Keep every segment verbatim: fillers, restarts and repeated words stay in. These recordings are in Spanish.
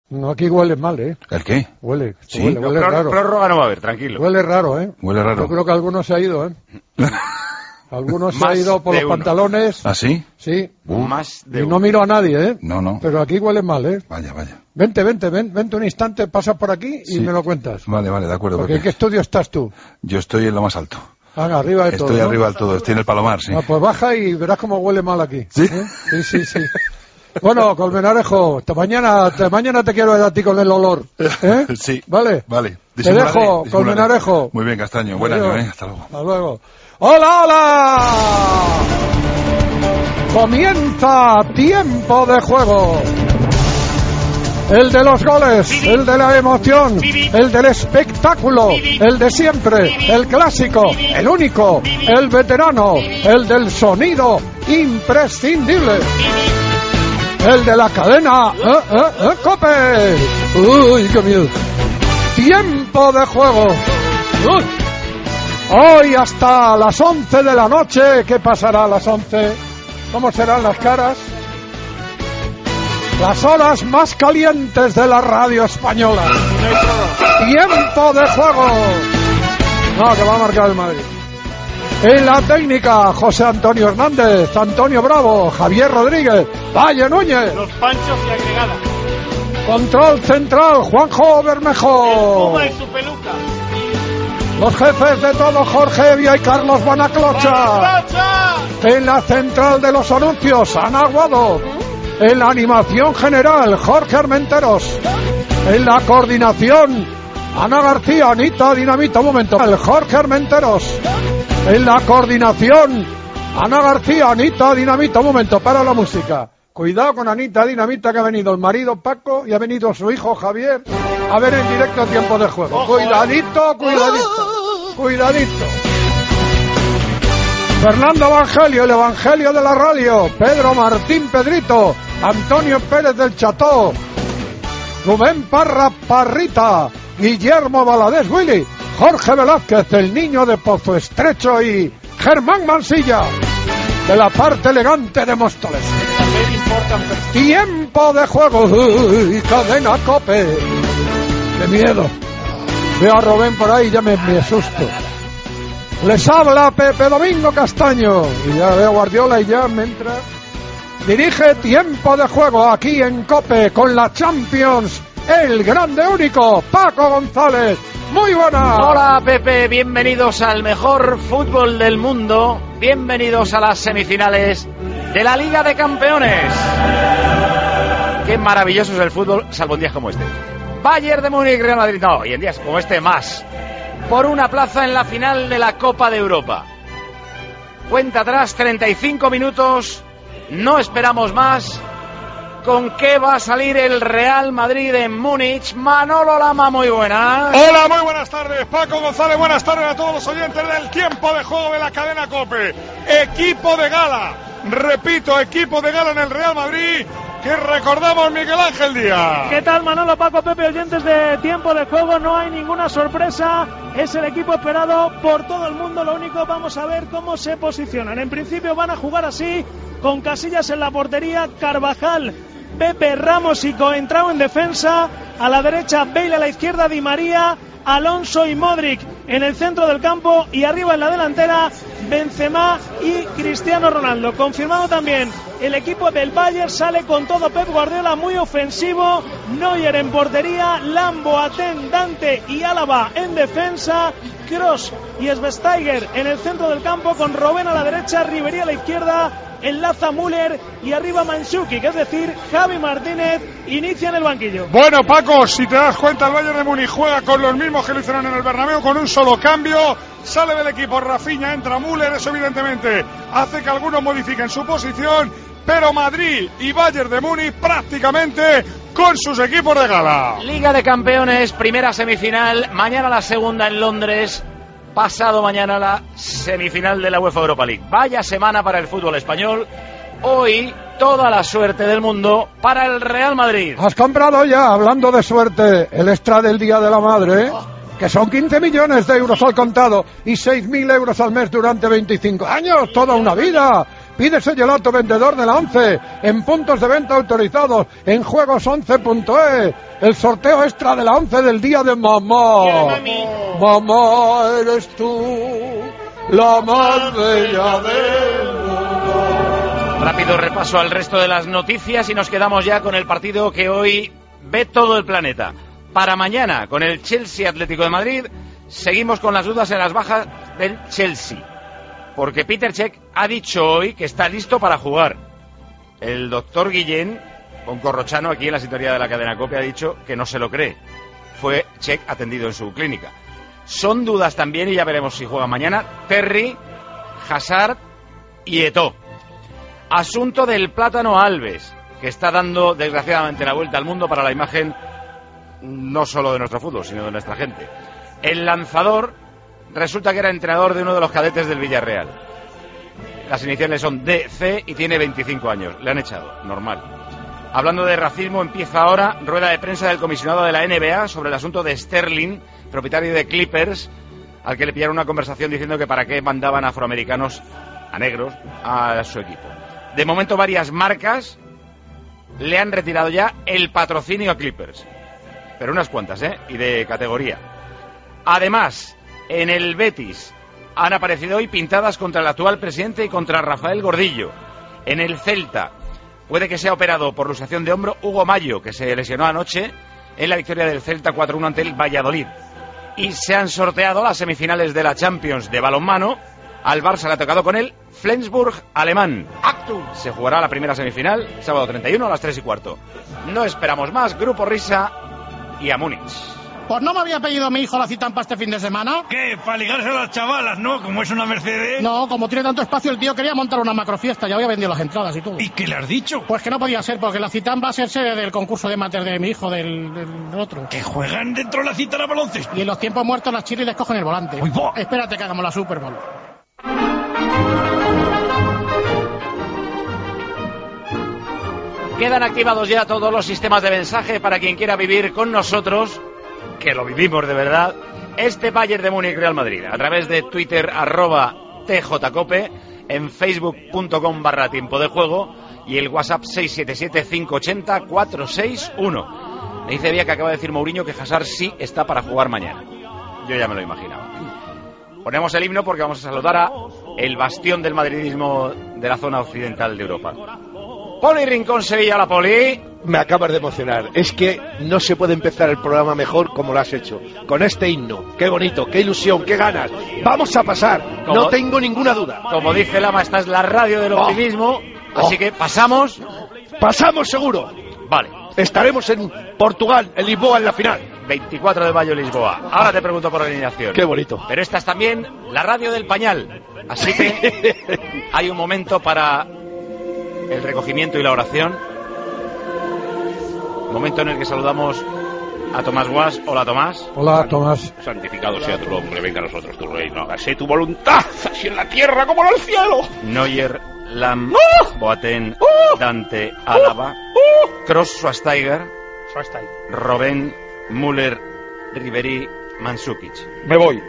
No, aquí huele mal, ¿eh? ¿El qué? Huele, ¿Sí? huele, huele no, raro. Prórroga no va a haber, tranquilo. Huele raro, ¿eh? Huele raro. Yo creo que alguno se ha ido, ¿eh? Algunos se Más ha ido por de los uno. pantalones. ¿Ah, sí? Sí. Más de Y uno. no miro a nadie, ¿eh? No, no. Pero aquí huele mal, ¿eh? Vaya, vaya. Vente, vente, ven, vente un instante, pasa por aquí y Sí. me lo cuentas. Vale, vale, de acuerdo. Porque Porque ¿en qué estudio estás tú? yo estoy en lo más alto. Ah, arriba de todo. Estoy ¿no? arriba del todo, estoy en el Palomar, sí. Ah, pues baja y verás cómo huele mal aquí. ¿Sí? ¿Eh? Sí, sí, sí. Bueno, Colmenarejo, hasta mañana, hasta mañana te quiero ver a ti con el olor. ¿Eh? Sí. ¿Vale? Vale. Te Disimularé, dejo, disimularé. Colmenarejo. Muy bien, Castaño. Buen Adiós. año, ¿eh? Hasta luego. Hasta luego. ¡Hola, hola! Comienza Tiempo de Juego. El de los goles, el de la emoción, el del espectáculo, el de siempre, el clásico, el único, el veterano, el del sonido imprescindible. El de la cadena eh, eh, eh, COPE. Uy, qué miedo. Tiempo de Juego. Uy. Hoy hasta las once de la noche. ¿Qué pasará a las once? ¿Cómo serán las caras? Las horas más calientes de la radio española. Tiempo de Juego. No, que va a marcar el Madrid. En la técnica, José Antonio Hernández, Antonio Bravo, Javier Rodríguez, Valle Núñez. Los panchos y agregada. Control central, Juanjo Bermejo. Puma y su peluca. Los jefes de todo, Jorge Evia y Carlos Bonaclocha. ¡Bonaclocha! En la central de los anuncios, Ana Aguado. En la animación general, Jorge Armenteros. En la coordinación, Ana García, Anita Dinamita, un momento. El Jorge Armenteros. En la coordinación, Ana García, Anita Dinamita, un momento, para la música. Cuidado con Anita Dinamita, que ha venido el marido Paco y ha venido su hijo Javier a ver en directo Tiempo de Juego. Ojo, Cuidadito, cuidadito, cuidadito. Fernando Evangelio, el Evangelio de la radio. Pedro Martín Pedrito. Antonio Pérez del Cható. Rubén Parra Parrita. Guillermo Valadez Willy. Jorge Velázquez, el niño de Pozo Estrecho, y Germán Mansilla, de la parte elegante de Móstoles. Tiempo de Juego. Uy, cadena COPE. ¡Qué miedo! Veo a Rubén por ahí y ya me, me asusto. Les habla Pepe Domingo Castaño. Y ya veo a Guardiola y ya me entra. Dirige Tiempo de Juego aquí en COPE con la Champions. El grande único, Paco González. Muy buenas. Hola Pepe, bienvenidos al mejor fútbol del mundo. Bienvenidos a las semifinales de la Liga de Campeones. Qué maravilloso es el fútbol, salvo en días como este. Bayern de Múnich, Real Madrid. No, y en días como este más. Por una plaza en la final de la Copa de Europa. Cuenta atrás, treinta y cinco minutos. No esperamos más. ¿Con qué va a salir el Real Madrid en Múnich? Manolo Lama, muy buenas. Hola, muy buenas tardes. Paco González, buenas tardes a todos los oyentes del Tiempo de Juego de la cadena COPE. Equipo de gala. Repito, equipo de gala en el Real Madrid, que recordamos Miguel Ángel Díaz. ¿Qué tal, Manolo, Paco, Pepe, oyentes de Tiempo de Juego? No hay ninguna sorpresa, es el equipo esperado por todo el mundo. Lo único, vamos a ver cómo se posicionan. En principio van a jugar así, con Casillas en la portería, Carvajal, Pepe, Ramos y Coentrao en defensa, a la derecha Bale, a la izquierda Di María, Alonso y Modric en el centro del campo, y arriba en la delantera Benzema y Cristiano Ronaldo. Confirmado también el equipo del Bayern, sale con todo Pep Guardiola, muy ofensivo. Neuer en portería, Lam, Boateng, Dante y Álava en defensa, Kroos y Schweinsteiger en el centro del campo, con Robben a la derecha, Ribéry a la izquierda, enlaza Müller y arriba Mandzukic, es decir, Javi Martínez inicia en el banquillo. Bueno, Paco, si te das cuenta, el Bayern de Múnich juega con los mismos que lo hicieron en el Bernabéu, con un solo cambio. Sale del equipo Rafinha, entra Müller. Eso evidentemente hace que algunos modifiquen su posición, pero Madrid y Bayern de Múnich prácticamente con sus equipos de gala. Liga de Campeones, primera semifinal, mañana la segunda en Londres, pasado mañana la semifinal de la UEFA Europa League. Vaya semana para el fútbol español. Hoy toda la suerte del mundo para el Real Madrid. Has comprado ya, hablando de suerte, el extra del Día de la Madre, que son quince millones de euros al contado y seis mil euros al mes durante veinticinco años, toda una vida. Pídese gelato vendedor de la ONCE en puntos de venta autorizados, en juegos once punto e. El sorteo extra de la ONCE del día de mamá. Mamá, eres tú la más bella del mundo. Rápido repaso al resto de las noticias y nos quedamos ya con el partido que hoy ve todo el planeta. Para mañana, con el Chelsea Atlético de Madrid, seguimos con las dudas en las bajas del Chelsea. Porque Peter Cech ha dicho hoy que está listo para jugar. El doctor Guillén, con Corrochano aquí en la sintonía de la cadena COPE, ha dicho que no se lo cree. Fue Cech atendido en su clínica. Son dudas también, y ya veremos si juega mañana, Terry, Hazard y Eto'o. Asunto del Plátano Alves, que está dando desgraciadamente la vuelta al mundo para la imagen no solo de nuestro fútbol, sino de nuestra gente. El lanzador resulta que era entrenador de uno de los cadetes del Villarreal. Las iniciales son D C y tiene veinticinco años. Le han echado, normal. Hablando de racismo, empieza ahora rueda de prensa del comisionado de la N B A sobre el asunto de Sterling, propietario de Clippers, al que le pillaron una conversación diciendo que para qué mandaban afroamericanos, a negros, a su equipo. De momento varias marcas le han retirado ya el patrocinio a Clippers. Pero unas cuantas, ¿eh? Y de categoría. Además, en el Betis han aparecido hoy pintadas contra el actual presidente y contra Rafael Gordillo. En el Celta puede que sea operado por luxación de hombro Hugo Mayo, que se lesionó anoche en la victoria del Celta cuatro uno ante el Valladolid. Y se han sorteado las semifinales de la Champions de balonmano. Al Barça le ha tocado con el Flensburg alemán. Actu. Se jugará la primera semifinal, sábado treinta y uno a las tres y cuarto. No esperamos más. Grupo Risa y a Múnich. Pues no me había pedido mi hijo la citampa este fin de semana. ¿Qué? Para ligarse a las chavalas, ¿no? Como es una Mercedes. No, como tiene tanto espacio, el tío quería montar una macrofiesta. Ya había vendido las entradas y todo. ¿Y qué le has dicho? Pues que no podía ser, porque la citam va a ser sede del concurso de mater de mi hijo, del, del otro. ¿Que juegan dentro de la cita de baloncesto? Y en los tiempos muertos las chiris les cogen el volante. Uy, va. Espérate que hagamos la Super Bowl. Quedan activados ya todos los sistemas de mensaje para quien quiera vivir con nosotros, que lo vivimos de verdad, este Bayern de Múnich Real Madrid, a través de Twitter, arroba tjcope, en facebook punto com barra tiempo de juego y el WhatsApp seis siete siete, cinco ocho cero, cuatro seis uno. Me dice Vía que acaba de decir Mourinho que Hazard sí está para jugar mañana. Yo ya me lo imaginaba. Ponemos el himno porque vamos a saludar a el bastión del madridismo de la zona occidental de Europa. Poli Rincón, Sevilla, la Poli. Me acabas de emocionar. Es que no se puede empezar el programa mejor como lo has hecho. Con este himno. Qué bonito, qué ilusión, qué ganas. Vamos a pasar. Como, no tengo ninguna duda. Como dice Lama, esta es la radio del optimismo. Oh, así oh. que pasamos. Pasamos seguro. Vale. Estaremos en Portugal, en Lisboa, en la final. veinticuatro de mayo, Lisboa. Ahora te pregunto por la alineación. Qué bonito. Pero esta es también la radio del pañal. Así que hay un momento para el recogimiento y la oración. Momento en el que saludamos a Tomás Guas. Hola, Tomás. Hola, Tomás. Santificado sea tu nombre, venga a nosotros tu reino, hágase tu voluntad, así en la tierra como en el cielo. Neuer, Lam, ¡Oh! Boateng, ¡Oh! Dante, Álava, ¡Oh! Kroos, Schweinsteiger, Schweinsteiger, Robben, Müller, Ribéry, Mandzukic. Me voy.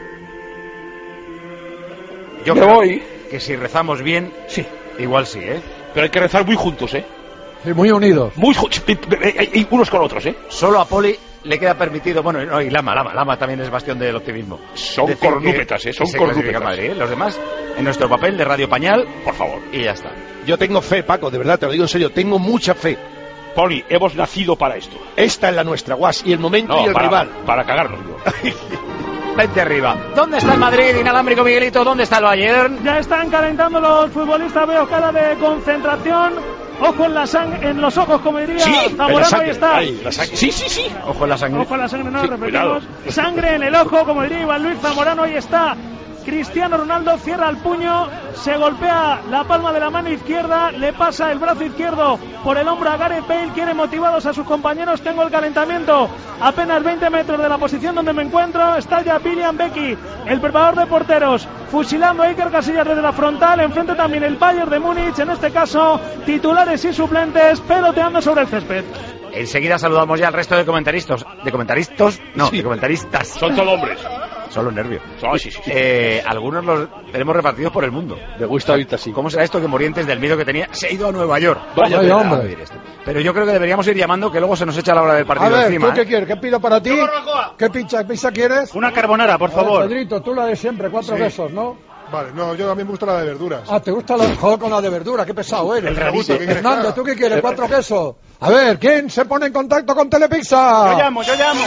Yo Me creo voy. que si rezamos bien, sí, igual sí, ¿eh? Pero hay que rezar muy juntos, ¿eh? Sí, muy unidos. Muy juntos, y unos con otros, ¿eh? Solo a Poli le queda permitido, bueno, no, y Lama, Lama, Lama también es bastión del optimismo. Son decir cornúpetas, ¿eh? Son se cornúpetas. Madrid, ¿eh? Los demás, en nuestro papel de Radio Pañal, por favor. Y ya está. Yo tengo fe, Paco, de verdad, te lo digo en serio, tengo mucha fe. Poli, hemos nacido para esto. Esta es la nuestra, Guas, y el momento no, y el para, rival. Para cagarnos, digo. Vente arriba. ¿Dónde está el Madrid, inalámbrico Miguelito? ¿Dónde está el Bayern? Ya están calentando los futbolistas, veo cara de concentración. Ojo en la sangre, en los ojos, como diría sí, Zamorano, ahí está. Ahí, la sangre. Sí, sí, sí. Ojo en la sangre. Ojo en la sangre, no, sí, repetimos. Cuidado. Sangre en el ojo, como diría Iván Luis Zamorano, ahí está. Cristiano Ronaldo cierra el puño, se golpea la palma de la mano izquierda, le pasa el brazo izquierdo por el hombro a Gareth Bale, quiere motivados a sus compañeros. Tengo el calentamiento apenas veinte metros de la posición donde me encuentro. Está ya William Becky, el preparador de porteros, fusilando a Iker Casillas desde la frontal. Enfrente también el Bayern de Múnich, en este caso titulares y suplentes peloteando sobre el césped. Enseguida saludamos ya al resto de comentaristas. ¿De comentaristas? No, sí. de comentaristas. Son todos hombres. Son los nervios. Oh, sí, sí, sí. Eh, algunos los tenemos repartidos por el mundo. Me gusta ahorita sí. ¿Cómo será esto que Morientes, del miedo que tenía, se ha ido a Nueva York? Vaya, Vaya hombre. hombre. Pero yo creo que deberíamos ir llamando, que luego se nos echa la hora del A partido ver, encima. ¿tú qué ¿eh? quieres? ¿Qué pido para ti? ¿Qué pizza, pizza quieres? Una carbonara, por A ver, favor. Pedrito, tú la de siempre, cuatro Sí. besos, ¿no? Vale, no, yo a mí me gusta la de verduras. Ah, ¿te gusta la joder con la de verdura? Qué pesado eres. El rarito, ¿qué quieres que Fernando, haga? ¿tú qué quieres? ¿Cuatro quesos? A ver, ¿quién se pone en contacto con Telepizza? Yo llamo, yo llamo.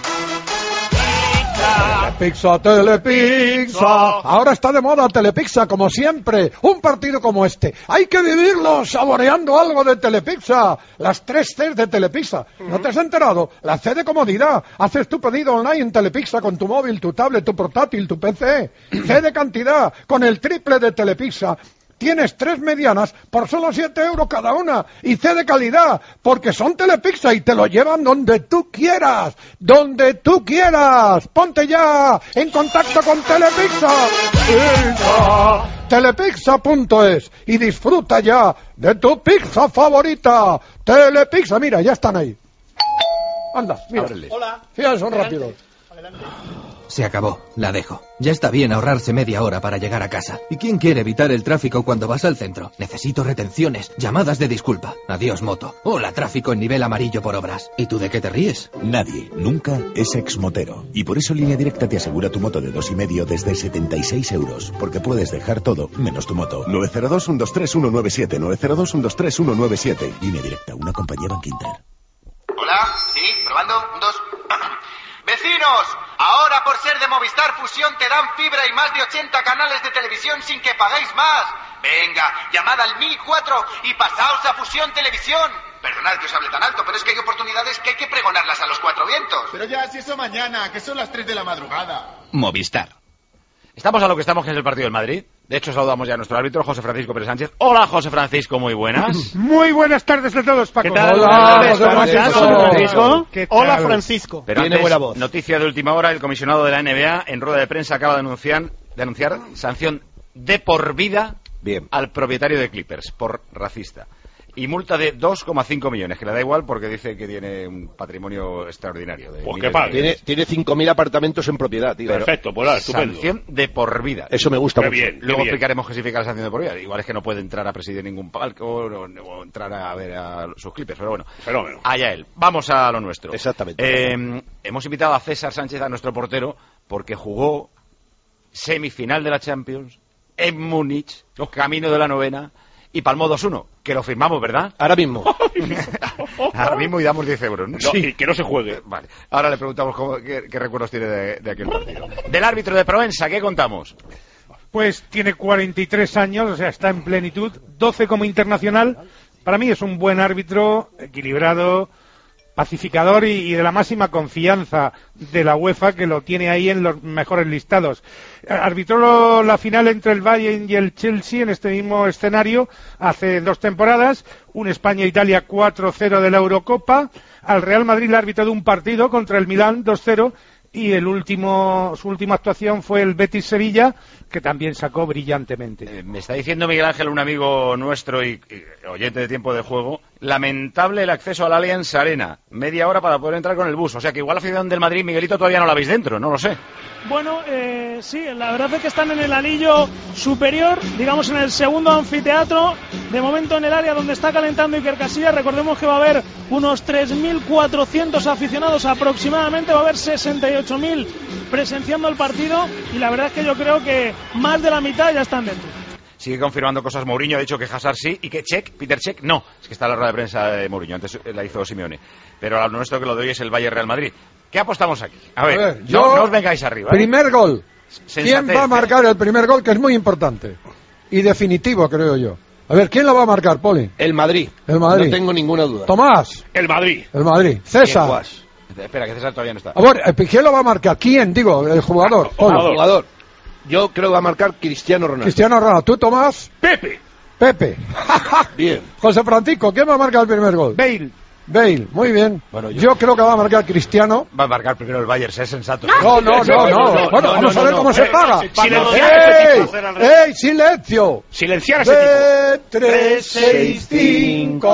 Telepizza, Telepizza. Ahora está de moda Telepizza, como siempre. Un partido como este. Hay que vivirlo saboreando algo de Telepizza. Las tres Cs de Telepizza. ¿No te has enterado? La C de comodidad. Haces tu pedido online en Telepizza con tu móvil, tu tablet, tu portátil, tu P C. C de cantidad. Con el triple de Telepizza. Tienes tres medianas por solo siete euros cada una. Y C de calidad, porque son Telepizza y te lo llevan donde tú quieras. Donde tú quieras. Ponte ya en contacto con Telepizza. Pizza. Telepizza punto es y disfruta ya de tu pizza favorita. Telepizza, mira, ya están ahí. Anda, mira. Ábrele. Hola. Fíjate, son rápidos. Se acabó, la dejo. Ya está bien ahorrarse media hora para llegar a casa. ¿Y quién quiere evitar el tráfico cuando vas al centro? Necesito retenciones, llamadas de disculpa. Adiós, moto. Hola, tráfico en nivel amarillo por obras. ¿Y tú de qué te ríes? Nadie, nunca, es exmotero. Y por eso Línea Directa te asegura tu moto de dos y medio desde setenta y seis euros. Porque puedes dejar todo, menos tu moto. nueve cero dos, uno dos tres, uno nueve siete. nueve cero dos, uno dos tres, uno nueve siete. Línea Directa, una compañía Bankinter. Hola, sí, probando, un, dos. Vecinos, ahora por ser de Movistar Fusión te dan fibra y más de ochenta canales de televisión sin que paguéis más. Venga, llamad al mil cuatro y pasaos a Fusión Televisión. Perdonad que os hable tan alto, pero es que hay oportunidades que hay que pregonarlas a los cuatro vientos. Pero ya, si eso mañana, que son las tres de la madrugada. Movistar. Estamos a lo que estamos, que es el partido del Madrid. De hecho, saludamos ya a nuestro árbitro, José Francisco Pérez Sánchez. Hola, José Francisco, muy buenas. Muy buenas tardes a todos, Paco. ¿Qué tal? Hola, José ¿Cómo estás, Francisco. José Francisco? ¿Qué tal? Hola, Francisco. Pero Tiene antes, buena voz. noticia de última hora, el comisionado de la N B A en rueda de prensa acaba de anunciar, de anunciar sanción de por vida Bien. al propietario de Clippers por racista. Y multa de dos coma cinco millones, que le da igual porque dice que tiene un patrimonio extraordinario. De Pues miles que pague. de Tiene, millones. tiene cinco mil apartamentos en propiedad, tío. Perfecto, pues nada, estupendo. Sanción de por vida. Eso me gusta Qué mucho. bien. Luego bien. explicaremos qué significa la sanción de por vida. Igual es que no puede entrar a presidir ningún palco o, o entrar a ver a sus Clippers, pero bueno. Fenómeno. Allá él. Vamos a lo nuestro. Exactamente. Eh, hemos invitado a César Sánchez, a nuestro portero, porque jugó semifinal de la Champions en Múnich, camino de la novena, y palmó dos uno, que lo firmamos, ¿verdad? Ahora mismo. Ahora mismo y damos diez euros, ¿no? No, y que no se juegue. Vale, ahora le preguntamos cómo- qué, qué recuerdos tiene de, de aquel partido. Del árbitro de Provenza, ¿qué contamos? Pues tiene cuarenta y tres años, o sea, está en plenitud, doce como internacional. Para mí es un buen árbitro, equilibrado, pacificador y, y de la máxima confianza de la UEFA, que lo tiene ahí en los mejores listados. Arbitró la final entre el Bayern y el Chelsea en este mismo escenario hace dos temporadas, un España-Italia cuatro cero de la Eurocopa. Al Real Madrid le ha arbitrado un partido contra el Milán dos cero. Y el último, su última actuación fue el Betis-Sevilla, que también sacó brillantemente. Eh, me está diciendo Miguel Ángel, un amigo nuestro y, y oyente de Tiempo de Juego, lamentable el acceso al Allianz Arena, media hora para poder entrar con el bus. O sea que igual la afición del Madrid, Miguelito, todavía no la veis dentro, no lo sé. Bueno, eh, sí, la verdad es que están en el anillo superior, digamos en el segundo anfiteatro, de momento en el área donde está calentando Iker Casillas. Recordemos que va a haber unos tres mil cuatrocientos aficionados aproximadamente, va a haber sesenta y ocho mil presenciando el partido y la verdad es que yo creo que más de la mitad ya están dentro. Sigue confirmando cosas Mourinho, ha dicho que Hazard sí y que Cech, Peter Cech no. Es que está en la rueda de prensa de Mourinho, antes la hizo Simeone. Pero lo nuestro que lo de hoy es el Bayern Real Madrid. ¿Qué apostamos aquí? A ver, A ver, no, yo- no os vengáis arriba. ¿eh? Primer gol. Sensatez, ¿Quién va a ¿eh? marcar el primer gol? Que es muy importante. Y definitivo, creo yo. A ver, ¿quién lo va a marcar, Poli? El Madrid. El Madrid. No tengo ninguna duda. Tomás. El Madrid. El Madrid. César. Guas. Espera, que César todavía no está. A ver, eh, ¿quién lo va a marcar? ¿Quién? Digo, el jugador. Poli. El jugador. Yo creo que va a marcar Cristiano Ronaldo. Cristiano Ronaldo. ¿Tú, Tomás? Pepe. Pepe. Bien. José Francisco, ¿quién va a marcar el primer gol? Bale. Bale, muy bien. Bueno, yo... yo- creo que va a marcar Cristiano. Va a marcar primero el Bayern, sé sensato. No, no, no, no. Bueno, vamos a ver cómo se paga. Silenciar a ese ¡Ey! tipo. ¡Ey, silencio! Silenciar a ese tipo. De tres, seis, cinco.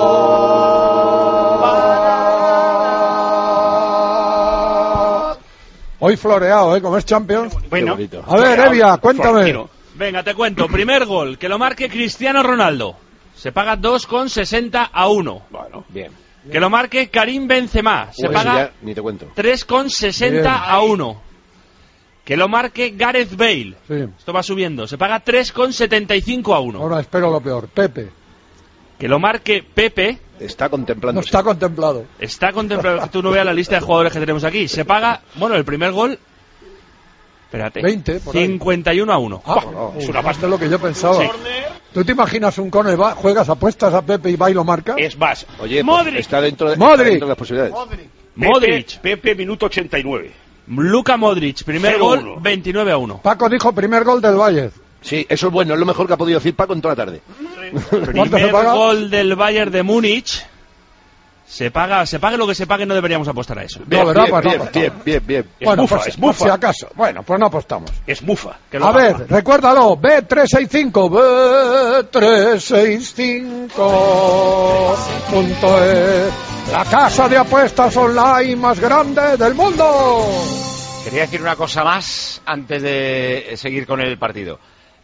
Hoy floreado, ¿eh? Como es Champions. Bueno, a ver, Evia, cuéntame. Venga, te cuento. Primer gol, que lo marque Cristiano Ronaldo. Se paga dos con sesenta a uno. Bueno, bien. Que lo marque Karim Benzema. Se Uy, paga ya, ni te cuento. tres con sesenta a uno. Que lo marque Gareth Bale. Sí. Esto va subiendo. Se paga tres con setenta y cinco a uno. Ahora espero lo peor. Pepe. Que lo marque Pepe. Está contemplando. No está contemplado. Está contemplado. Que tú no veas la lista de jugadores que tenemos aquí. Se paga, bueno, el primer gol. Espérate. veinte, por ahí. cincuenta y uno a uno. Ah, Oh, es una pasta de lo que yo pensaba. Sí. ¿Tú te imaginas un cone, va, juegas, apuestas a Pepe y va y lo marca? Es más, oye, Modric. pues está dentro de, Modric. está dentro de las posibilidades. Pepe, Modric. Pepe, minuto ochenta y nueve. Luka Modric, primer cero gol, uno. veintinueve a uno. Paco dijo primer gol del Bayern. Sí, eso es bueno, es lo mejor que ha podido decir Paco en toda la tarde. ¿Cuánto se Primer paga? gol del Bayern de Múnich. Se paga, se pague lo que se pague, no deberíamos apostar a eso. No, ¿verdad? bien, Pues no bien, apostamos. bien, bien, bien. Es Bueno, bufa, pues, es por bufa. si acaso. Bueno, pues no apostamos. Es mufa. Que lo A paga. ver, recuérdalo, B trescientos sesenta y cinco, B trescientos sesenta y cinco punto es, la casa de apuestas online más grande del mundo. Quería decir una cosa más antes de seguir con el partido.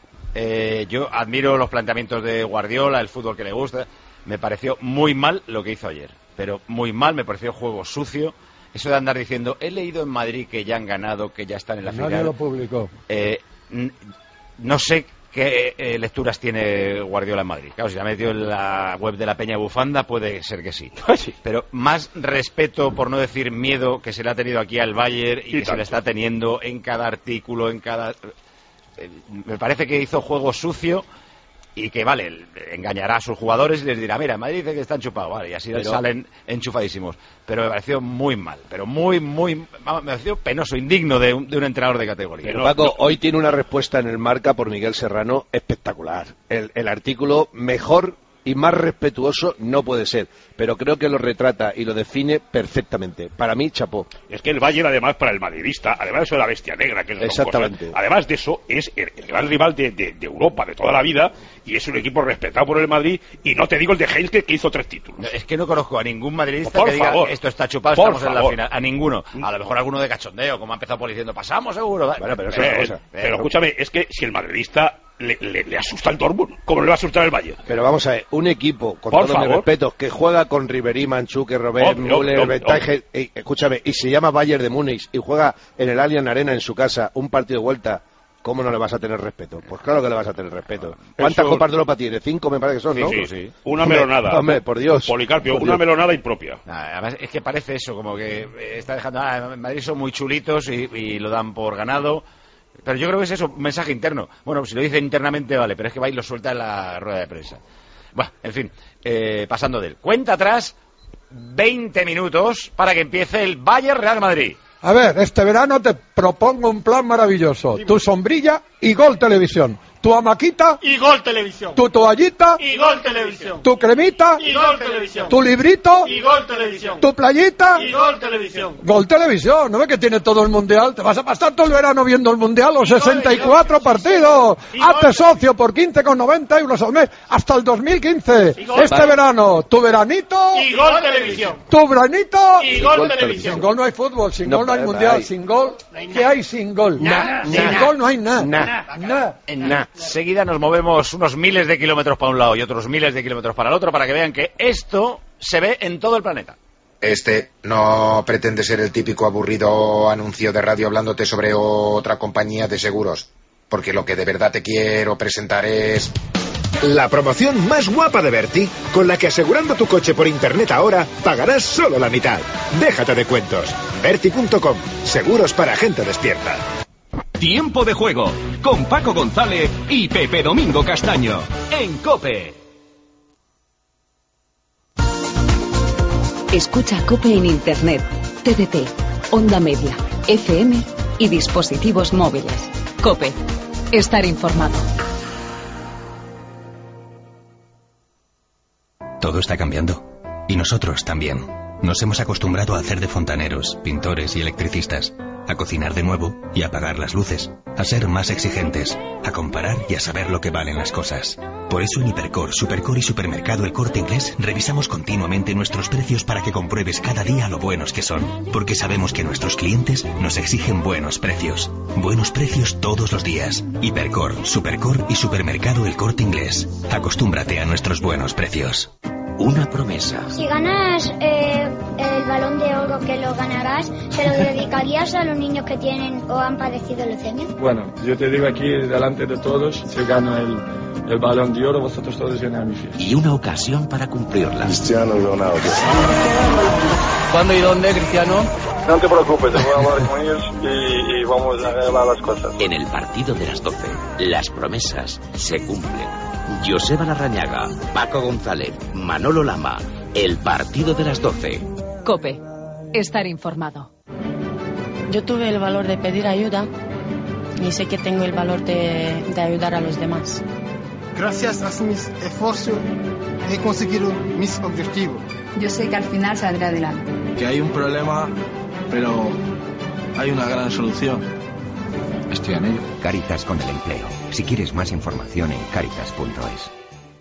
Eh, yo admiro los planteamientos de Guardiola, el fútbol que le gusta. Me pareció muy mal lo que hizo ayer, pero muy mal, me pareció juego sucio. Eso de andar diciendo, he leído en Madrid que ya han ganado, que ya están en la Nadie final. lo publicó. Eh, n- no sé qué eh, lecturas tiene Guardiola en Madrid. Claro, si se ha metido en la web de la Peña Bufanda, puede ser que sí. Pero más respeto, por no decir miedo, que se le ha tenido aquí al Bayern y, Y que se tanto. le está teniendo en cada artículo, en cada... Eh, me parece que hizo juego sucio y que, vale, engañará a sus jugadores y les dirá, mira, en Madrid dice que están chupados, vale, y así Pero- salen enchufadísimos. Pero me pareció muy mal, pero muy, muy... vamos, me pareció penoso, indigno de un, de un entrenador de categoría. Pero Paco, hoy tiene una respuesta en el Marca por Miguel Serrano espectacular. El, el artículo mejor y más respetuoso no puede ser, pero creo que lo retrata y lo define perfectamente. Para mí, chapó. Es que el Bayern, además, para el madridista, además de eso de la bestia negra, que es Exactamente. además de eso, es el, el gran rival de, de, de Europa de toda la vida, y es un equipo respetado por el Madrid, y no te digo el de Heinze, que hizo tres títulos. Es que no conozco a ningún madridista Por que diga favor. esto está chupado, Por estamos en la favor. final. A ninguno. A lo mejor alguno de cachondeo, como ha empezado por diciendo, pasamos seguro. Bueno, pero eso Pero- es Eh, otra cosa. pero escúchame, es que si el madridista le, le- le asusta el Dortmund, ¿cómo le va a asustar el Bayern? Pero vamos a ver, un equipo, con Por todos mis favor. respetos, que juega con Ribery, Manchuque, Robert, Hombre, hombre, Müller, hombre, Vestager, y, escúchame, y se llama Bayern de Múnich y juega en el Allianz Arena en su casa un partido de vuelta, ¿cómo no le vas a tener respeto? Pues claro que le vas a tener respeto. ¿Cuántas Eso- copas de Europa tiene? Cinco me parece que son, Sí, ¿no? sí, sí. Una Hombre, melonada. hombre, por Dios. Policarpio, Por una Dios. melonada impropia. Nada, además, es que parece eso, como que eh, está dejando. Ah, en Madrid son muy chulitos y, y lo dan por ganado. Pero yo creo que es eso, un mensaje interno. Bueno, si lo dice internamente, vale, pero es que va y lo suelta en la rueda de prensa. Bueno, en fin, eh, pasando de él. Cuenta atrás, veinte minutos para que empiece el Bayern Real Madrid. A ver, este verano te propongo un plan maravilloso. Tu sombrilla y Gol Televisión. Tu hamaquita Y Gol Televisión. tu toallita, Y Gol Televisión. tu cremita, Y Gol Televisión. tu librito, Y Gol Televisión. tu playita. Y Gol Televisión. Gol Televisión, ¿no ves que tiene todo el Mundial? Te vas a pasar todo el verano viendo el Mundial, los sesenta y cuatro partidos. Hazte socio por quince con noventa euros al mes hasta el dos mil quince. Y Gol- Este verano, tu veranito, Y Gol Televisión. tu veranito. Y Gol Gol Televisión. Sin gol no hay fútbol, sin No, gol no hay eh, Mundial, hay. sin gol, ¿qué hay sin gol? Nada, Sin nada. gol no hay nada. Nah. Nada. Enseguida nos movemos unos miles de kilómetros para un lado y otros miles de kilómetros para el otro para que vean que esto se ve en todo el planeta. Este no pretende ser el típico aburrido anuncio de radio hablándote sobre otra compañía de seguros, porque lo que de verdad te quiero presentar es... La promoción más guapa de Berti, con la que asegurando tu coche por internet ahora pagarás solo la mitad. Déjate de cuentos. Berti punto com. Seguros para gente despierta. Tiempo de juego con Paco González y Pepe Domingo Castaño en COPE. Escucha COPE en Internet, T D T, Onda Media, F M y dispositivos móviles. COPE. Estar informado. Todo está cambiando. Y nosotros también. Nos hemos acostumbrado a hacer de fontaneros, pintores y electricistas. a cocinar de nuevo y a apagar las luces, a ser más exigentes, a comparar y a saber lo que valen las cosas. Por eso en Hipercor, Supercor y Supermercado El Corte Inglés revisamos continuamente nuestros precios para que compruebes cada día lo buenos que son. Porque sabemos que nuestros clientes nos exigen buenos precios. Buenos precios todos los días. Hipercor, Supercor y Supermercado El Corte Inglés. Acostúmbrate a nuestros buenos precios. Una promesa. Si ganas eh, el Balón de Oro, que lo ganarás, ¿se lo dedicarías a los niños que tienen o han padecido leucemia? Bueno, yo te digo aquí delante de todos, si gano el, el Balón de Oro, vosotros todos vienen a mi fiesta. Y una ocasión para cumplirla. Cristiano Ronaldo. ¿Cuándo y dónde, Cristiano? No te preocupes, te voy a hablar con ellos y, y vamos a arreglar las cosas. En el partido de las doce, las promesas se cumplen. Joseba Larrañaga, Paco González, Manolo Lama. El partido de las doce. COPE. Estar informado. Yo tuve el valor de pedir ayuda y sé que tengo el valor de, de ayudar a los demás. Gracias a mis esfuerzos he conseguido mis objetivos. Yo sé que al final saldré adelante. Que hay un problema, pero hay una gran solución. Estoy en ello. Cáritas con el empleo. Si quieres más información en cáritas punto es.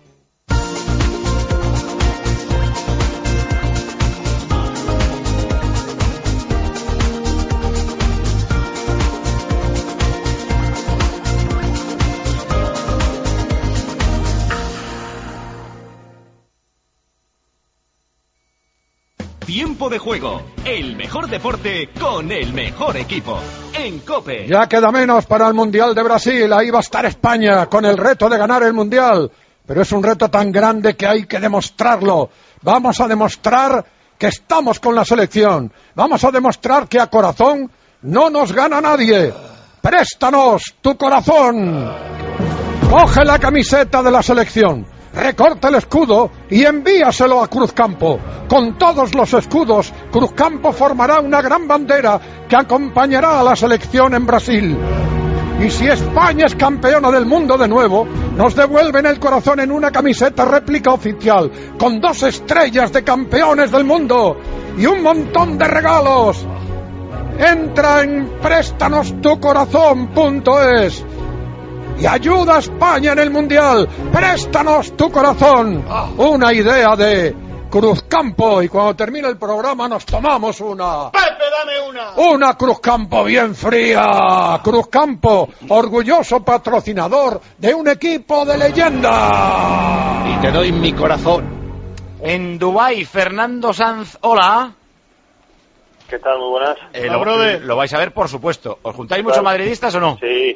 Tiempo de juego, el mejor deporte con el mejor equipo. En COPE. Ya queda menos para el Mundial de Brasil. Ahí va a estar España con el reto de ganar el Mundial. Pero es un reto tan grande que hay que demostrarlo. Vamos a demostrar que estamos con la selección. Vamos a demostrar que a corazón no nos gana nadie. Préstanos tu corazón. Coge la camiseta de la selección. Recorta el escudo y envíaselo a Cruzcampo. Con todos los escudos, Cruzcampo formará una gran bandera que acompañará a la selección en Brasil. Y si España es campeona del mundo de nuevo, nos devuelven el corazón en una camiseta réplica oficial, con dos estrellas de campeones del mundo y un montón de regalos. Entra en préstanos tu corazón punto es y ayuda a España en el Mundial. Préstanos tu corazón. Una idea de Cruzcampo. Y cuando termine el programa nos tomamos una. ¡Pepe, dame una! Una Cruzcampo bien fría. Cruzcampo, orgulloso patrocinador de un equipo de leyenda. Y te doy mi corazón. En Dubái, Fernando Sanz, hola. ¿Qué tal? Muy buenas. Eh, lo, lo vais a ver, por supuesto. ¿Os juntáis muchos madridistas o no? Sí.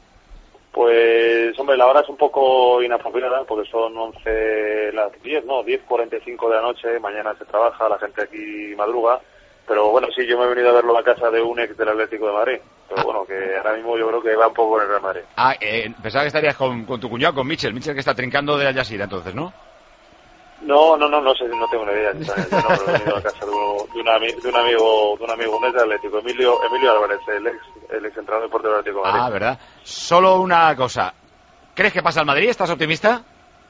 Pues, hombre, la hora es un poco inapropiada porque son once, las diez, no, diez cuarenta y cinco de la noche, mañana se trabaja, la gente aquí madruga, pero bueno, sí, yo me he venido a verlo a casa de un ex del Atlético de Madrid, pero bueno, que ahora mismo yo creo que va un poco con el Real Madrid. Ah, eh, pensaba que estarías con, con tu cuñado, con Michel, Michel que está trincando de Al Jazeera, entonces, ¿no? No, no, no, no sé, no tengo ni idea, ya no, pero he venido a casa de un, de, una, de un amigo, de un amigo un ex del Atlético, Emilio, Emilio Álvarez, el ex, el ex entrenador del portero del Atlético de Madrid. Ah, ¿verdad? Solo una cosa. ¿Crees que pasa al Madrid? ¿Estás optimista?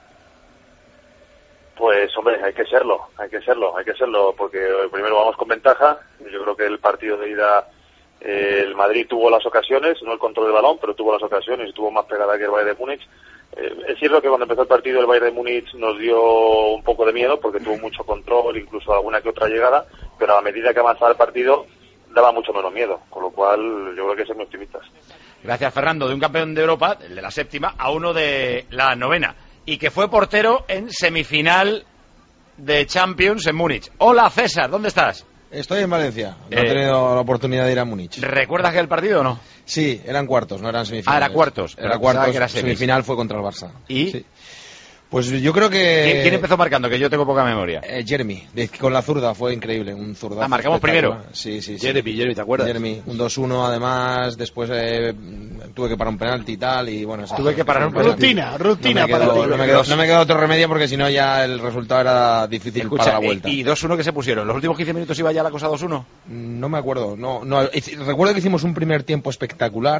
Pues, hombre, hay que serlo, hay que serlo, hay que serlo, porque primero vamos con ventaja. Yo creo que el partido de ida, eh, el Madrid tuvo las ocasiones, no el control del balón, pero tuvo las ocasiones y tuvo más pegada que el Bayern de Múnich. Eh, es cierto que cuando empezó el partido el Bayern de Múnich nos dio un poco de miedo, porque tuvo mucho control, incluso alguna que otra llegada, pero a medida que avanzaba el partido daba mucho menos miedo, con lo cual yo creo que hay que ser muy optimistas. Gracias, Fernando. De un campeón de Europa, el de la séptima, a uno de la novena. Y que fue portero en semifinal de Champions en Múnich. Hola, César, ¿dónde estás? Estoy en Valencia. No Eh, he tenido la oportunidad de ir a Múnich. ¿Recuerdas que el partido o no? Sí, eran cuartos, no eran semifinales. Ah, era cuartos. Era Pensaba cuartos, que era semis. semifinal fue contra el Barça. ¿Y? Sí. Pues yo creo que... ¿Quién, quién empezó marcando? Que yo tengo poca memoria. Eh, Jeremy, de- con la zurda, fue increíble, un zurdazo. Ah, marcamos primero. Sí, sí, sí. Jeremy, Jeremy, ¿te acuerdas? Jeremy, un dos uno además, después eh, tuve que parar un penalti y tal, y bueno... Tuve que parar un penalti. Rutina, rutina no me para quedó, ti. no me quedó, no me quedó otro remedio porque si no ya el resultado era difícil Escucha, para la vuelta. ¿y dos uno que se pusieron? ¿Los últimos quince minutos iba ya la cosa dos uno? No me acuerdo, no, no, hici- recuerdo que hicimos un primer tiempo espectacular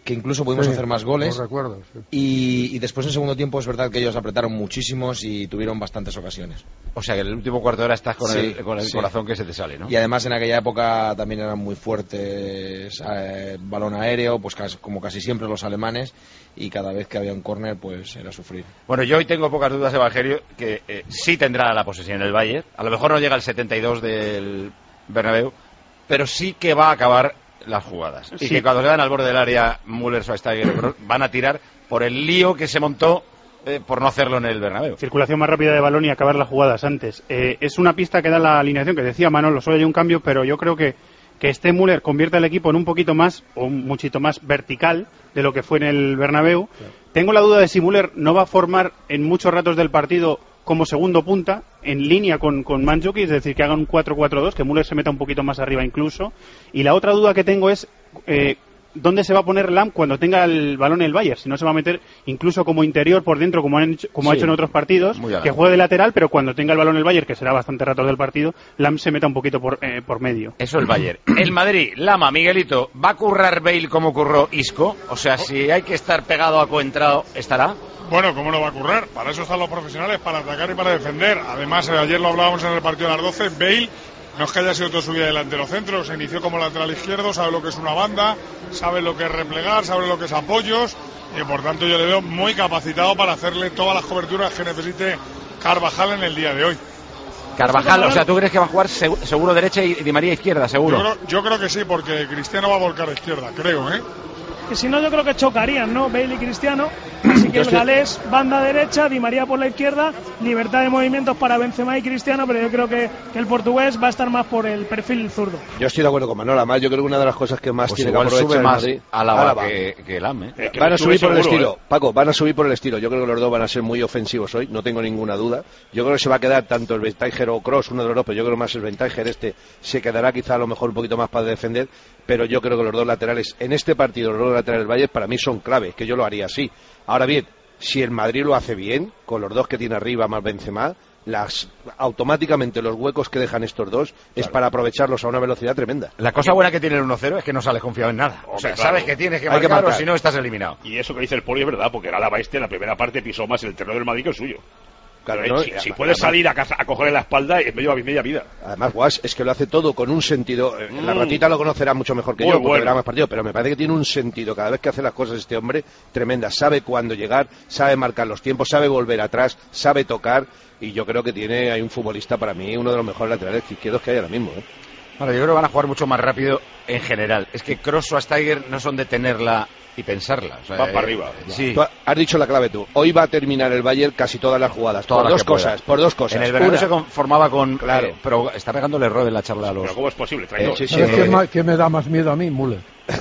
que incluso pudimos Sí, hacer más goles. lo recuerdo, sí. y, y después en segundo tiempo es verdad que ellos apretaron muchísimos y tuvieron bastantes ocasiones. O sea que en el último cuarto de hora estás con Sí, el, con el sí. corazón que se te sale, ¿no? Y además en aquella época también eran muy fuertes, eh, balón aéreo, pues casi, como casi siempre los alemanes, y cada vez que había un córner pues era sufrir. Bueno, yo hoy tengo pocas dudas, Evangelio, que eh, sí tendrá la posesión el Bayern. A lo mejor no llega al setenta y dos del Bernabéu, pero sí que va a acabar las jugadas. Y Sí. que cuando quedan al borde del área Müller, Schweinsteiger van a tirar por el lío que se montó eh, por no hacerlo en el Bernabéu. Circulación más rápida de balón y acabar las jugadas antes. Eh, es una pista que da la alineación que decía Manolo, solo hay un cambio, pero yo creo que que este Müller convierta el equipo en un poquito más o un muchito más vertical de lo que fue en el Bernabéu. Sí. Tengo la duda de si Müller no va a formar en muchos ratos del partido como segundo punta, en línea con, con Mandzukic, es decir, que haga un cuatro cuatro dos, que Müller se meta un poquito más arriba incluso. Y la otra duda que tengo es eh, dónde se va a poner Lahm cuando tenga el balón el Bayern, si no se va a meter incluso como interior por dentro, como, han hecho, como sí, ha hecho en otros partidos, que juegue de lateral, pero cuando tenga el balón el Bayern, que será bastante rato del partido, Lahm se meta un poquito por, eh, por medio. Eso el Bayern. El Madrid, Lama, Miguelito, ¿va a currar Bale como curró Isco? O sea, si hay que estar pegado a Coentrao, ¿estará? Bueno, ¿cómo no va a currar? Para eso están los profesionales, para atacar y para defender. Además, eh, ayer lo hablábamos en el partido de las doce, Bale no es que haya sido toda su vida delantero centro, se inició como lateral izquierdo, sabe lo que es una banda, sabe lo que es replegar, sabe lo que es apoyos, y por tanto yo le veo muy capacitado para hacerle todas las coberturas que necesite Carvajal en el día de hoy. Carvajal, o sea, ¿tú crees que va a jugar seguro derecha y Di María izquierda, seguro? Yo creo, yo creo que sí, porque Cristiano va a volcar a izquierda, creo, ¿eh? Que si no, yo creo que chocarían, ¿no? Bale y Cristiano. Así que el galés, banda derecha, Di María por la izquierda, libertad de movimientos para Benzema y Cristiano, pero yo creo que, que el portugués va a estar más por el perfil zurdo. Yo estoy de acuerdo con Manolo, además yo creo que una de las cosas que más pues tiene que aprovechar el Madrid... Álava que, que el A M, ¿eh? Van a subir por el estilo, ¿eh? Paco, van a subir por el estilo. Yo creo que los dos van a ser muy ofensivos hoy, no tengo ninguna duda. Yo creo que se va a quedar tanto el Schweinsteiger o Kroos, uno de los dos, pero yo creo más el Schweinsteiger este se quedará quizá a lo mejor un poquito más para defender, pero yo creo que los dos laterales, en este partido, los dos laterales del Bayern, para mí son clave, que yo lo haría así. Ahora bien, si el Madrid lo hace bien, con los dos que tiene arriba más Benzema, las, automáticamente los huecos que dejan estos dos claro. es para aprovecharlos a una velocidad tremenda. La cosa buena que tiene el uno cero es que no sales confiado en nada. O sea, claro. sabes que tienes que marcar, que marcar o si no estás eliminado. Y eso que dice el Poli es verdad, porque el Álava este en la primera parte pisó más el terreno del Madrid que el suyo. Claro, ¿no? Si, si puedes salir a, a cogerle la espalda, es medio, media vida. Además, Guas, es que lo hace todo con un sentido. Mm. La ratita lo conocerá mucho mejor que Muy yo, porque bueno. verá más partido, pero me parece que tiene un sentido cada vez que hace las cosas este hombre tremenda. Sabe cuándo llegar, sabe marcar los tiempos, sabe volver atrás, sabe tocar, y yo creo que tiene hay un futbolista para mí, uno de los mejores laterales izquierdos que hay ahora mismo. ¿eh? Bueno, yo creo que van a jugar mucho más rápido en general. Es que Kroos o Steiger no son de tenerla y pensarla. O sea, va eh, para arriba. Sí. Tú has dicho la clave tú. Hoy va a terminar el Bayern casi todas las jugadas. Todas por dos cosas, por dos cosas. En el verano se conformaba con... Claro. Eh, pero está pegando el error en la charla a los... Pero ¿cómo es posible? Eh, sí, sí, ¿Sabes qué, qué me da más miedo a mí? Müller.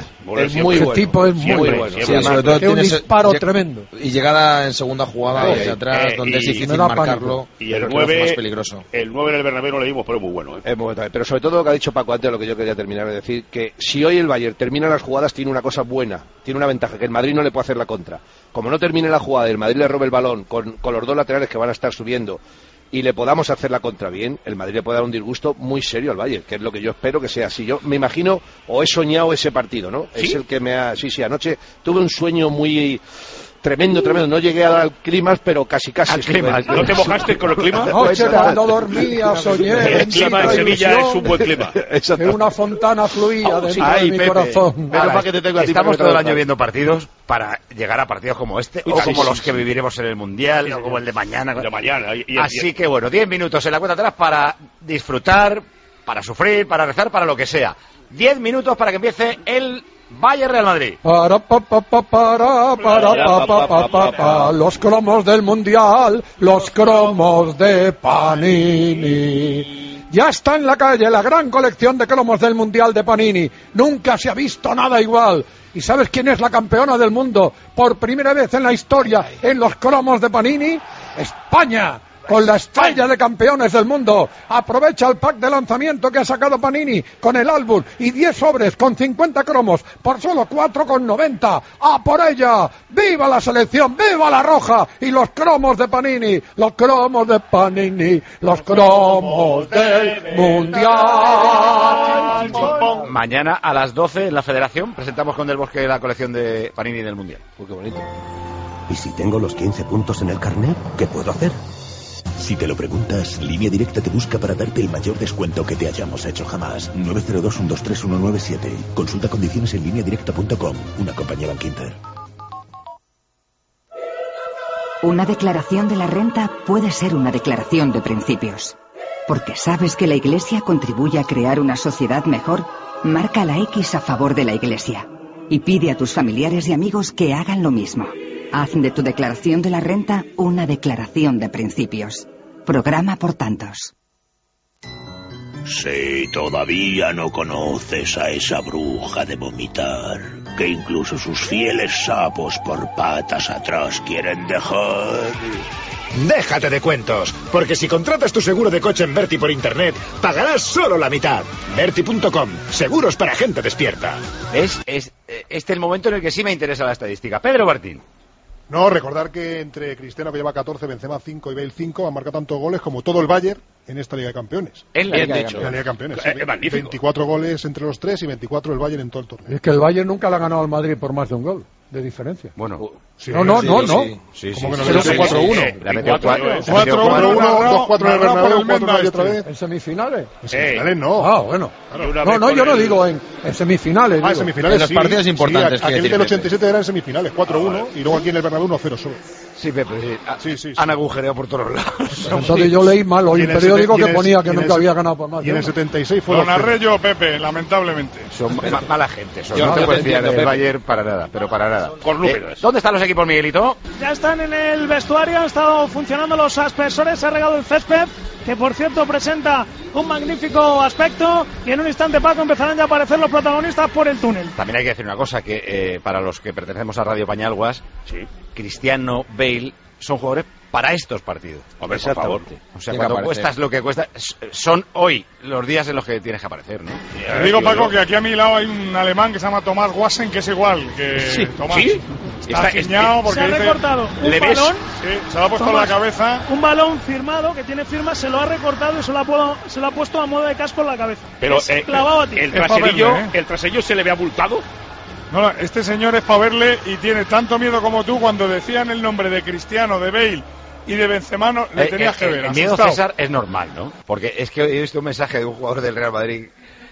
Es muy Ese bueno. tipo es muy bueno. Sí, sobre todo tiene un disparo tremendo. Y llegada en segunda jugada sí, hacia atrás, eh, donde es difícil marcarlo. Y el nueve, más peligroso. El nueve en el Bernabéu no le dimos, pero es muy bueno. ¿eh? Es muy bueno. Pero sobre todo lo que ha dicho Paco antes, lo que yo quería terminar de decir, que si hoy el Bayern termina las jugadas, tiene una cosa buena, tiene una ventaja, que el Madrid no le puede hacer la contra. Como no termine la jugada y el Madrid le robe el balón con, con los dos laterales que van a estar subiendo, y le podamos hacer la contra bien, el Madrid le puede dar un disgusto muy serio al Bayern, que es lo que yo espero que sea así. Yo me imagino, o he soñado ese partido, ¿no? ¿Sí? Es el que me ha... Sí, sí, anoche tuve un sueño muy... Tremendo, tremendo. No llegué a dar climas, pero casi, casi. Al clima. ¿No te mojaste con el clima? Noche cuando dormía soñé. El clima de Sevilla es un buen clima. Que una fontana fluía oh, dentro sí, ay, de mi Pepe, corazón. Pero para que te tengo a ti, estamos todo el año viendo partidos para llegar a partidos como este, o como los que viviremos en el Mundial, sí, o como el de mañana. El de mañana. Y, y, Así y, que bueno, diez minutos en la cuenta atrás para disfrutar, para sufrir, para rezar, para lo que sea. Diez minutos para que empiece el Bayern Real Madrid. Para pa pa pa para para pa pa pa pa pa los cromos del Mundial, los cromos de Panini. Ya está en la calle la gran colección de cromos del Mundial de Panini. Nunca se ha visto nada igual. ¿Y sabes quién es la campeona del mundo por primera vez en la historia en los cromos de Panini? España. con la estrella de campeones del mundo. Aprovecha el pack de lanzamiento que ha sacado Panini con el álbum y diez sobres con cincuenta cromos por solo cuatro con noventa. ¡A por ella! ¡Viva la selección! ¡Viva la roja! Y los cromos de Panini, los cromos de Panini, los cromos del Mundial. Mañana a las doce en la Federación presentamos con Del Bosque la colección de Panini del Mundial. Uy, qué bonito. ¿Y si tengo los quince puntos en el carnet? ¿Qué puedo hacer? Si te lo preguntas, Línea Directa te busca para darte el mayor descuento que te hayamos hecho jamás. nueve cero dos, uno dos tres, uno nueve siete. Consulta condiciones en línea directa punto com, una compañía Bankinter. Una declaración de la renta puede ser una declaración de principios. Porque sabes que la Iglesia contribuye a crear una sociedad mejor, marca la X a favor de la Iglesia. Y pide a tus familiares y amigos que hagan lo mismo. Haz de tu declaración de la renta una declaración de principios. Programa por tantos. Si todavía no conoces a esa bruja de vomitar, que incluso sus fieles sapos por patas atrás quieren dejar... Déjate de cuentos, porque si contratas tu seguro de coche en Berti por internet, pagarás solo la mitad. Berti punto com, seguros para gente despierta. Es, es este el momento en el que sí me interesa la estadística. Pedro Martín. No, recordar que entre Cristiano, que lleva catorce, Benzema cinco y Bale cinco, han marcado tantos goles como todo el Bayern en esta Liga de Campeones. En la Liga de Campeones. En la Liga de Campeones. Eh, sí. magnífico. veinticuatro goles entre los tres y veinticuatro el Bayern en todo el torneo. Es que el Bayern nunca le ha ganado al Madrid por más de un gol de diferencia. Bueno, sí, no, no, sí, no, sí, no. Sí, sí, ¿Cómo sí, que no sí, le cuatro uno? La metió cuatro uno, dos cuatro en el Bernabéu, cuatro uno y otra vez. ¿En semifinales? En semifinales no. Ah, bueno. No, no, yo no digo en, en semifinales. Ah, en digo. semifinales En los sí, partidos importantes, Sí, aquel quiere del decir, ochenta y siete era en semifinales, cuatro uno, y luego aquí en el Bernabéu uno cero solo. Sí, Pepe, sí. Sí, sí, sí. Han agujereado por todos lados. Entonces yo leí mal hoy Y un en el periódico sete- y que en el- ponía y que en el nunca se- había ganado por más Y en de el uno. setenta y seis fue Don dos cero. Arrello, Pepe, lamentablemente. Son ma- mala gente, son. Yo No te te puedes entiendo, fiar del Pepe. Bayern para nada, pero para nada. Con números. Eh, ¿Dónde están los equipos, Miguelito? Ya están en el vestuario, han estado funcionando los aspersores, se ha regado el césped, que por cierto presenta un magnífico aspecto, y en un instante, Paco, empezarán ya a aparecer los protagonistas por el túnel. También hay que decir una cosa, que eh, para los que pertenecemos a Radio Pañalguas, Sí. Cristiano, Bale, son jugadores para estos partidos. Hombre, por favor. O sea, Tiene que cuando aparecer. cuestas lo que cuesta, s- son hoy los días en los que tienes que aparecer, ¿no? Te digo, Paco, que aquí a mi lado hay un alemán que se llama Tomás Wassen, que es igual que Sí, Tomás. sí. Está Está- giñado es- porque Se ha dice- recortado un ¿le ves? balón, Sí, se lo ha puesto Tomás, en la cabeza. un balón firmado que tiene firma, se lo ha recortado y se lo ha, pu- se lo ha puesto a modo de casco en la cabeza. Pero Es eh, clavado a ti. el Es pa' traserillo, verle, ¿eh? el traserillo se le ve abultado. No, no, este señor es para verle y tiene tanto miedo como tú. Cuando decían el nombre de Cristiano, de Bale y de Benzema, no, le Eh, tenías eh, que ver. el miedo, asustado. César, es normal, ¿no? Porque es que he visto un mensaje de un jugador del Real Madrid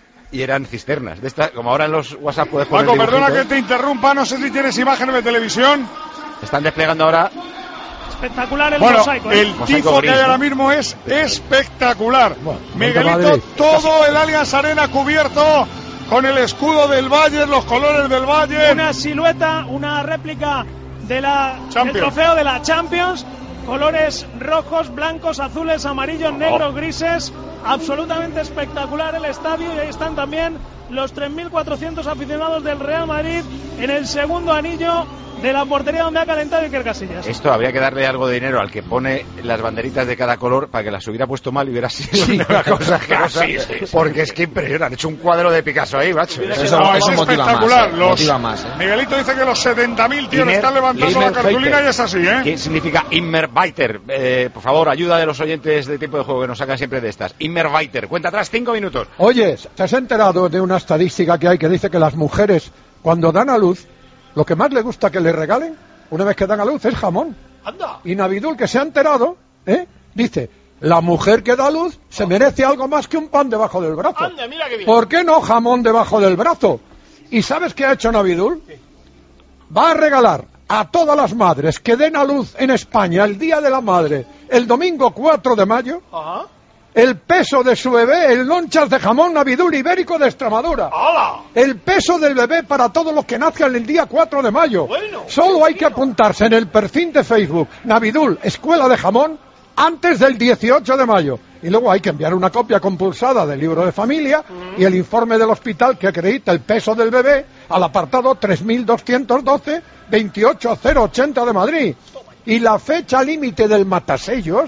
y eran cisternas. De esta, como ahora en los WhatsApp puedes poner Paco, perdona dibujitos, que te interrumpa, no sé si tienes imágenes de televisión. están desplegando ahora. Espectacular el Bueno, mosaico. ¿eh? el Mosaico tifo que gris, hay ¿no? ahora mismo es espectacular. Miguelito, Madrid. todo el Allianz Arena cubierto con el escudo del Bayern, los colores del Bayern. Una silueta, una réplica de la, del Champions. trofeo de la Champions, colores rojos, blancos, azules, amarillos, negros, grises, absolutamente espectacular el estadio, y ahí están también los tres mil cuatrocientos aficionados del Real Madrid en el segundo anillo de la portería donde ha calentado Iker Casillas. Esto habría que darle algo de dinero al que pone las banderitas de cada color para que las hubiera puesto mal y hubiera sido una cosa asquerosa. Sí, sí, sí. Porque es que impresiona, han hecho un cuadro de Picasso ahí, macho. Eso- Eso- no, es eso motiva espectacular. más, eh, Los- motiva más, eh. Miguelito dice que los setenta mil tíos le Immer- están levantando Immer la cartulina Fighter. y es así, ¿eh? ¿Qué significa Immerweiter? Eh, por favor, ayuda de los oyentes de tiempo de juego que nos sacan siempre de estas. Immerweiter, cuenta atrás, cinco minutos. Oye, ¿te has enterado de una estadística que hay que dice que las mujeres, cuando dan a luz, lo que más les gusta que le regalen, una vez que dan a luz, es jamón? Anda. Y Navidul, que se ha enterado, ¿eh? dice, la mujer que da a luz se merece algo más que un pan debajo del brazo. Anda, mira qué bien. ¿Por qué no jamón debajo del brazo? ¿Y sabes qué ha hecho Navidul? Va a regalar a todas las madres que den a luz en España el Día de la Madre, el domingo cuatro de mayo, Ajá. el peso de su bebé en lonchas de jamón Navidul ibérico de Extremadura. ¡Hala! El peso del bebé para todos los que nazcan el día cuatro de mayo. Bueno, Solo hay que apuntarse en el perfil de Facebook Navidul Escuela de Jamón antes del dieciocho de mayo. Y luego hay que enviar una copia compulsada del libro de familia y el informe del hospital que acredita el peso del bebé al apartado tres mil doscientos doce veintiocho mil ochenta de Madrid. Y la fecha límite del matasellos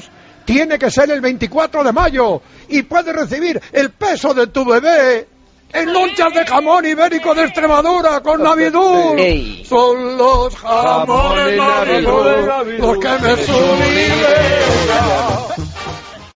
tiene que ser el veinticuatro de mayo y puedes recibir el peso de tu bebé en lonchas de jamón ibérico de Extremadura con Navidul. Ey. Son los jamones Navidul los que me suben.